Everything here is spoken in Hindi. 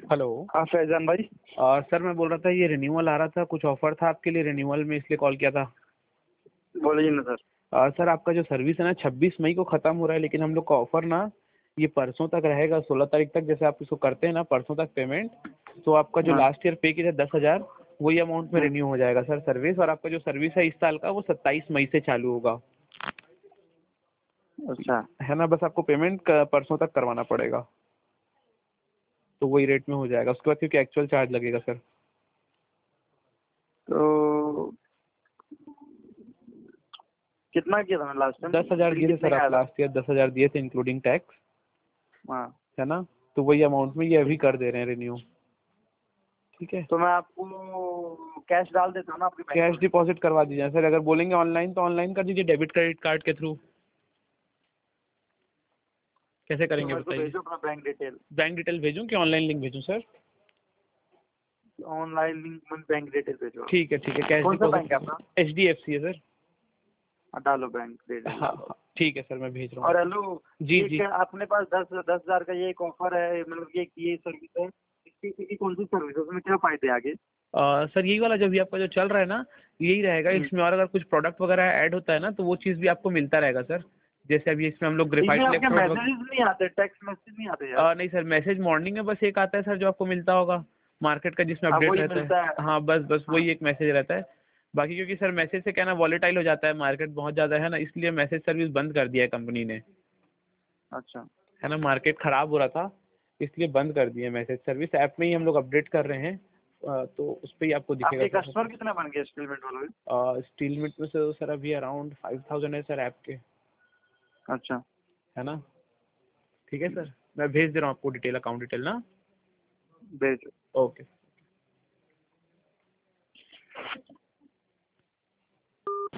हेलो। हाँ फैजान भाई। सर मैं बोल रहा था ये रिन्यूअल आ रहा था, कुछ ऑफर था आपके लिए रिन्यूअल में, इसलिए कॉल किया था। बोलिए ना सर। सर आपका जो सर्विस है ना 26 मई को ख़त्म हो रहा है, लेकिन हम लोग का ऑफर ना ये परसों तक रहेगा, 16 तारीख तक। जैसे आप इसको करते हैं ना परसों तक पेमेंट, तो आपका जो हाँ। लास्ट ईयर पे किया था 10,000, वही अमाउंट में रिन्यू हो जाएगा सर सर्विस। और आपका जो सर्विस है इस साल का वो 27 मई से चालू होगा, अच्छा। है ना। बस आपको पेमेंट परसों तक करवाना पड़ेगा, तो वही रेट में हो जाएगा उसके बाद, क्योंकि एक्चुअल चार्ज लगेगा सर। तो कितना किया था मैं लास्ट टाइम? 10,000 बिल दिए थे कितने सर का आप आया था? लास्ट ईयर, 10,000 दिए थे इंक्लूडिंग टैक्स, हाँ। है ना। तो वही अमाउंट में ये अभी कर दे रहे हैं रिन्यू। ठीक है, तो मैं आपको कैश डाल देता हूँ ना आपके बैंक कैश में। डिपॉजिट करवा दीजिए सर। अगर बोलेंगे ऑनलाइन तो ऑनलाइन कर दीजिए, डेबिट क्रेडिट कार्ड के थ्रू। कैसे तो करेंगे मेरे को बताइए। भेजो अपना बैंक डिटेल। बैंक डिटेल भेजूँ कि ऑनलाइन लिंक भेजूँ सर? ऑनलाइन लिंक में बैंक डिटेल भेजो। ठीक है कैश कौन सा बैंक डिपॉजिट। है आपका? HDFC है सर। हाँ, डालो बैंक डिटेल हाँ डालो। हाँ ठीक है सर, मैं भेज रहा हूँ। और हेलो, जी ये जी। क्या अपने पास 10,000 का ये एक ऑफर है, मतलब ये सर्विस है, इसकी कौन सी सर्विस है, उसमें क्या फायदे आगे? सर यही वाला जो भी आपका जो चल रहा है ना, यही रहेगा इसमें। और अगर कुछ प्रोडक्ट वगैरह ऐड होता है ना, तो वो चीज़ भी आपको मिलता रहेगा सर। जैसे अभी इसमें हम लोग इसमें ग्रेफाइट आपके इलेक्ट्रोड। मैसेजेस नहीं आते, टेक्स्ट मैसेज नहीं आते यार? नहीं सर, मैसेज मॉर्निंग में बस एक आता है सर, जो आपको मिलता होगा मार्केट का, जिसमें हाँ, अपडेट वही रहता मिलता है। है। हाँ बस हाँ। वही एक मैसेज रहता है। बाकी क्योंकि सर मैसेज से क्या ना वॉलेटाइल हो जाता है मार्केट बहुत ज़्यादा, है ना, इसलिए मैसेज सर्विस बंद कर दिया है कंपनी ने, अच्छा। है ना। मार्केट ख़राब हो रहा था, इसलिए बंद कर दिए मैसेज सर्विस। ऐप में ही हम लोग अपडेट कर रहे हैं, तो उस पर ही आपको दिखेगा आपके सर सब कस्टमर कुछ। कितने बन गए स्टेलमेंट वालों के? स्टील मिट में से सर अभी अराउंड 5,000 है सर ऐप के, अच्छा। है ना। ठीक है सर, मैं भेज दे रहा हूँ आपको डिटेल, अकाउंट डिटेल ना। भेजो। ओके।